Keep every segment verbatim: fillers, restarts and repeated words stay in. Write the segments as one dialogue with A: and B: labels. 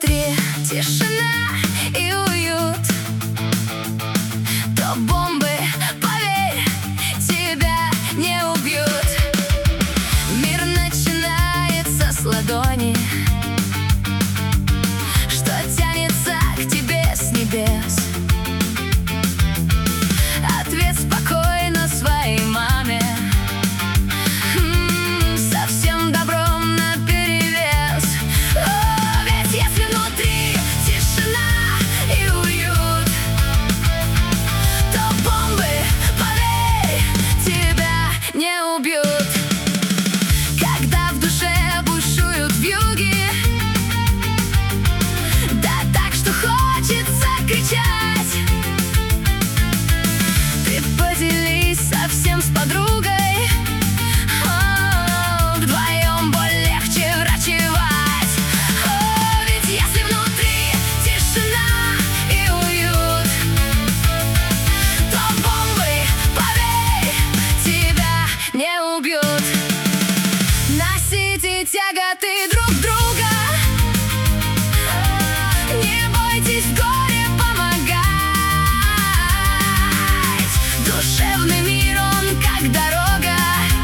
A: внутри тишина и уют, то бомбы, поверь, тебя не убьют. Мир начинается с ладони, что тянется к тебе с небес. Ответ спокойно своей маме, м-м, со всем добром наперевес. О, ведь если внутри тишина и уют, то бомбы, поверь, тебя не убьют. Когда в душе бушуют вьюги, да так, что хочется кричать, ты поделись совсем с подругой. О, вдвоем боль легче врачевать. О, ведь если внутри тишина и уют, то бомбы, поверь, тебя не убьют. Носите тяготы друг друга, не бойтесь в горе помогать. Душевный мир, он как дорога,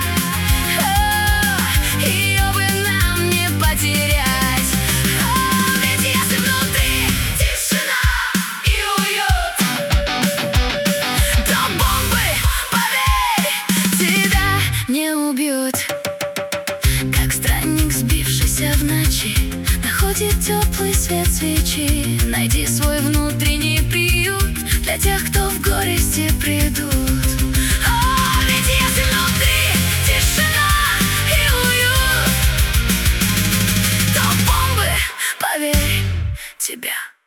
A: о, ее бы нам не потерять. О, ведь если внутри тишина и уют, то бомбы, поверь, тебя не убьют. Как странник, сбившийся в ночи, находит теплый свет свечи. Найди свой внутренний приют для тех, кто в горести придут. О, ведь если внутри тишина и уют, то бомбы, поверь, тебя